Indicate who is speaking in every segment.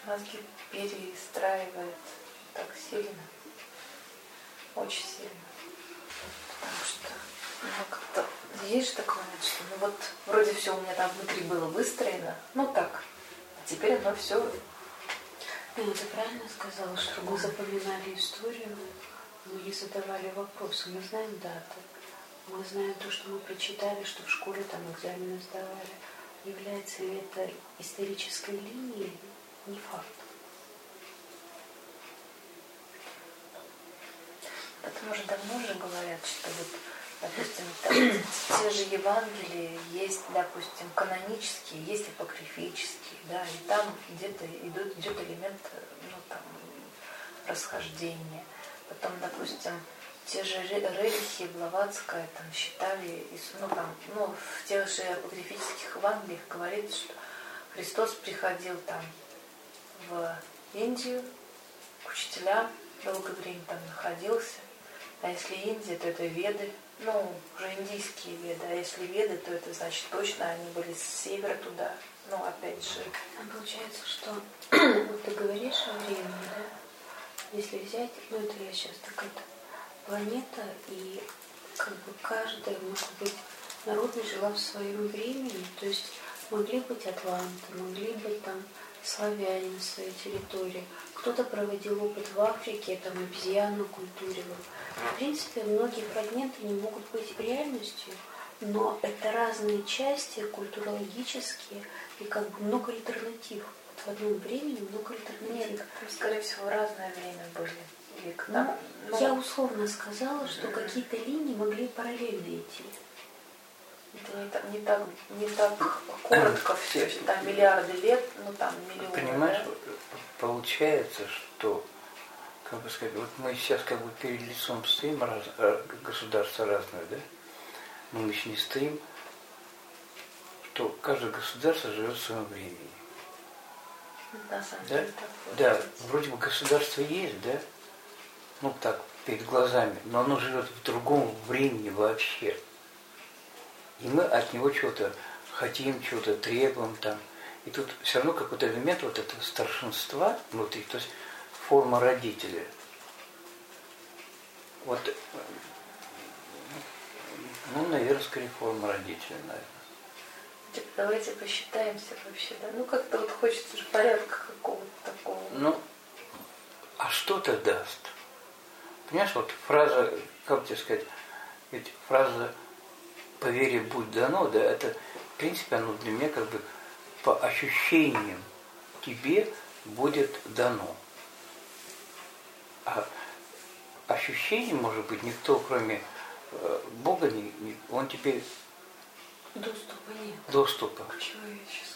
Speaker 1: мозги перестраивает так сильно, очень сильно. Потому что, как-то есть же такой момент, что вот вроде все у меня там внутри было выстроено, так, а теперь оно все.
Speaker 2: Ну, ты правильно сказала, что мы запоминали историю, мы не задавали вопросы, мы знаем даты, мы знаем то, что мы прочитали, что в школе там экзамены сдавали. Является ли это исторической линией? Не факт.
Speaker 1: Потому что давно же говорят, что допустим, те же Евангелия есть, допустим, канонические, есть апокрифические, да, и там где-то идет элемент, расхождения. Потом, допустим, те же Рерихи, Блаватская там считали, в тех же апокрифических Евангелиях говорится, что Христос приходил там в Индию к учителям, долгое время там находился. А если Индия, то это Веды, уже индийские Веды. А если Веды, то это значит точно они были с севера туда. Опять же.
Speaker 2: Получается, что вот ты говоришь о времени, да? Если взять, это я сейчас такая-то планета, и каждая, может быть, народность жила в своем времени, то есть могли быть атланты, могли быть там славяне на своей территории. Кто-то проводил опыт в Африке, там обезьяну культурировал. В принципе, многие фрагменты не могут быть реальностью, но это разные части культурологические и много альтернатив. В одном времени много альтернатив.
Speaker 1: Нет, скорее всего, в разное время были.
Speaker 2: Я условно сказала, что какие-то линии могли параллельно идти.
Speaker 1: Это не так коротко все, там миллиарды лет, миллионы.
Speaker 3: Понимаешь, получается, что, вот мы сейчас перед лицом стоим, государства разные, да? Но мы еще не стоим, что каждое государство живет в своем времени.
Speaker 1: На самом деле,
Speaker 3: да, вроде бы государство есть, да? Так, перед глазами, но оно живет в другом времени вообще. И мы от него чего-то хотим, чего-то требуем там. И тут все равно какой-то элемент вот этого старшинства внутри, то есть форма родителя. Вот, наверное, скорее форма родителя, наверное.
Speaker 1: Давайте посчитаемся вообще, да? Как-то хочется же порядка какого-то такого.
Speaker 3: А что это даст? Понимаешь, вот фраза, как тебе сказать, ведь фраза «по вере будь дано», да, это, в принципе, оно для меня по ощущениям тебе будет дано. А ощущение, может быть, никто, кроме Бога, он теперь...
Speaker 2: Доступа нет.
Speaker 3: Доступа.
Speaker 2: Человеческий.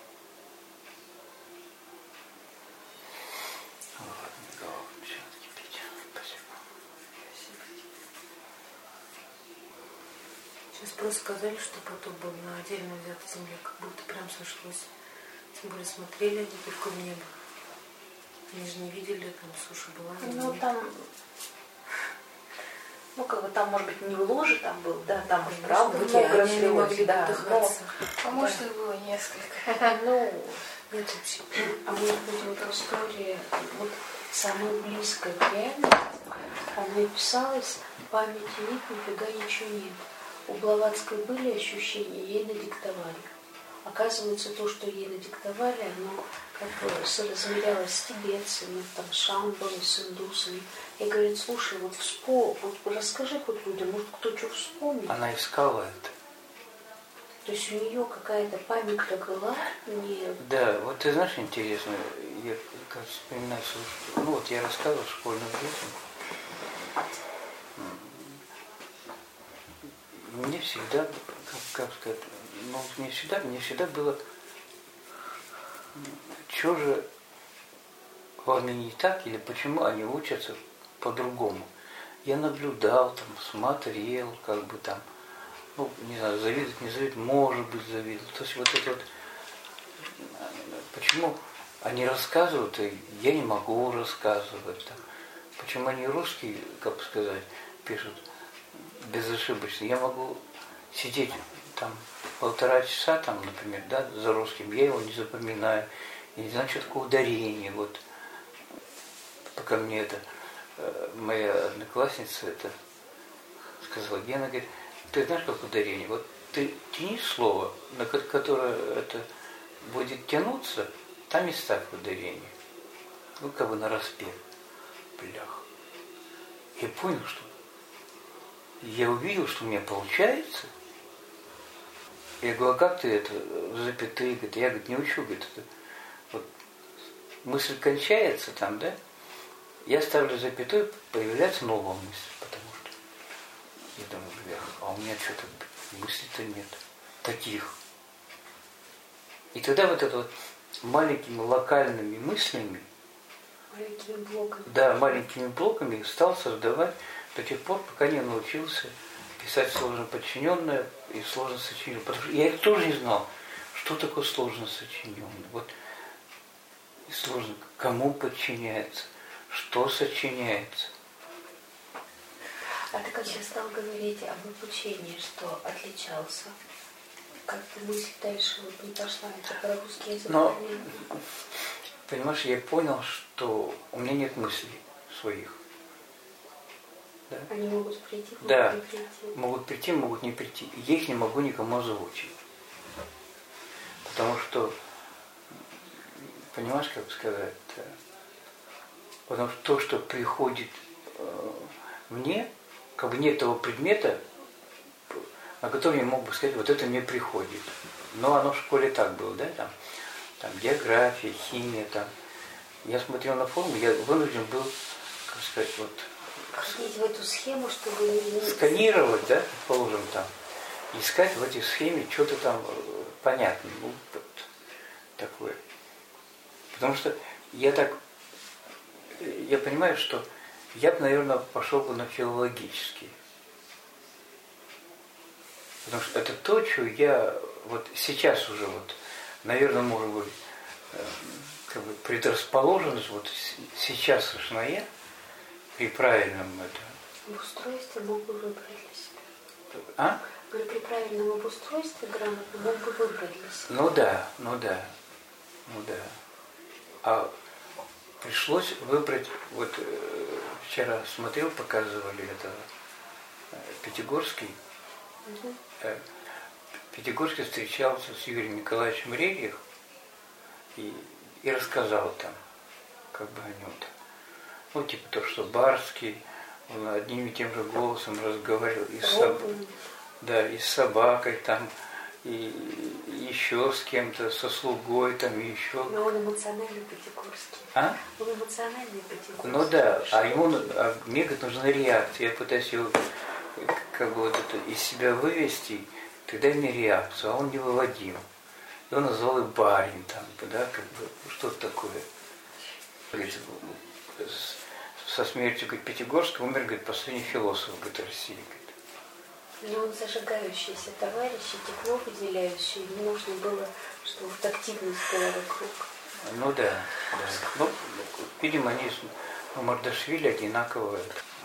Speaker 2: Сейчас просто сказали, что потоп был на отдельно взятой земле, как будто прям сошлось. Тем более смотрели они только в небо. Они же не видели, там суша была.
Speaker 1: Там, может быть, не в ложе там был, да, там правда
Speaker 2: много разлилось,
Speaker 1: да.
Speaker 2: Может, их было несколько. Нет вообще. А может быть, вот история, самая близкая к реальности, она писалась, памяти нет, нифига ничего нет. У Блаватской были ощущения, ей надиктовали. Оказывается, то, что ей надиктовали, оно соразмерялось с тибетцами, с шамбами, с индусами. И говорит, слушай, расскажи хоть людям, может, кто что вспомнит.
Speaker 3: Она искала это.
Speaker 2: То есть у нее какая-то память-то была?
Speaker 3: Да, вот ты знаешь, интересно, я вспоминаю, я рассказывал в школьном жизни. Мне всегда, мне всегда было, что же в армии не так, или почему они учатся по-другому. Я наблюдал, смотрел, не знаю, завидовать, не завидовать, может быть, завидовать. То есть почему они рассказывают, и я не могу рассказывать. Почему они русские, пишут безошибочно. Я могу сидеть 1,5 часа, например, за русским, я его не запоминаю. Я не знаю, что такое ударение. Вот пока мне это моя одноклассница это сказала, Гена, говорит, ты знаешь, как ударение? Вот ты тяни слово, на которое это будет тянуться, там и ставь ударение. Ну, как бы на распев. Блях. Я понял, что я увидел, что у меня получается. Я говорю, а как ты это в запятые? Говорит, я, говорит, не учу, говорит, вот мысль кончается там, да? Я ставлю запятой, появляется новая мысль, потому что я думаю, блях, а у меня что-то мыслей-то нет. Таких. И тогда вот это вот маленькими локальными мыслями,
Speaker 2: маленькими блоками.
Speaker 3: Да, маленькими блоками стал создавать до тех пор, пока не научился писать сложно подчиненное и сложно сочиненное. Потому что я тоже не знал, что такое сложно сочиненное. Вот и сложно, кому подчиняется, что сочиняется.
Speaker 2: А ты как сейчас стал говорить об обучении, что отличался? Как ты мысль дальше вот не пошла, это про русский язык?
Speaker 3: Но, понимаешь, я понял, что у меня нет мыслей своих. Да?
Speaker 2: Они могут прийти, могут
Speaker 3: да,
Speaker 2: не прийти.
Speaker 3: Могут прийти, могут не прийти. Я их не могу никому озвучить. Потому что, понимаешь, как сказать, потому что то, что приходит мне, как бы нет того предмета, о котором я мог бы сказать, вот это мне приходит. Но оно в школе так было, да, там география, химия, там. Я смотрел на форму, я вынужден был, как сказать, вот
Speaker 2: входить в эту схему, чтобы
Speaker 3: сканировать, да, положим там, искать в этой схеме что-то там понятное, ну, вот такое. Потому что я понимаю, что я бы, наверное, пошел бы на филологический. Потому что это то, что я вот сейчас уже вот, наверное, может быть, как бы предрасположенность вот сейчас я при правильном это.
Speaker 2: В устройстве мог бы выбрать для себя.
Speaker 3: А?
Speaker 2: Говорю, при правильном обустройстве грамотно мог бы выбрать для себя.
Speaker 3: Ну да. А пришлось выбрать, вот вчера смотрел, показывали это Пятигорский.
Speaker 2: Угу.
Speaker 3: Пятигорский встречался с Юрием Николаевичем Рерих и рассказал там, как бы о нем там. Ну, типа то, что Барский, он одним и тем же голосом разговаривал и с собакой там, и еще с кем-то, со слугой там, и еще.
Speaker 2: Но он эмоциональный Пятигорский.
Speaker 3: А?
Speaker 2: Он эмоциональный Пятигорский.
Speaker 3: Ну да, мне говорит, нужна реакция. Я пытаюсь его как бы вот это из себя вывести, тогда мне реакцию, а он не выводил. И он назвал его барин там, да, как бы, что-то такое. Говорит, со смертью, говорит, Пятигорского умер, говорит, последний философ, говорит, России.
Speaker 2: Но он зажигающийся товарищ, и тепло выделяющий, ему нужно было, чтобы вот активность была вокруг.
Speaker 3: Ну да. Ну, видимо, они с Мардашвили одинаковые.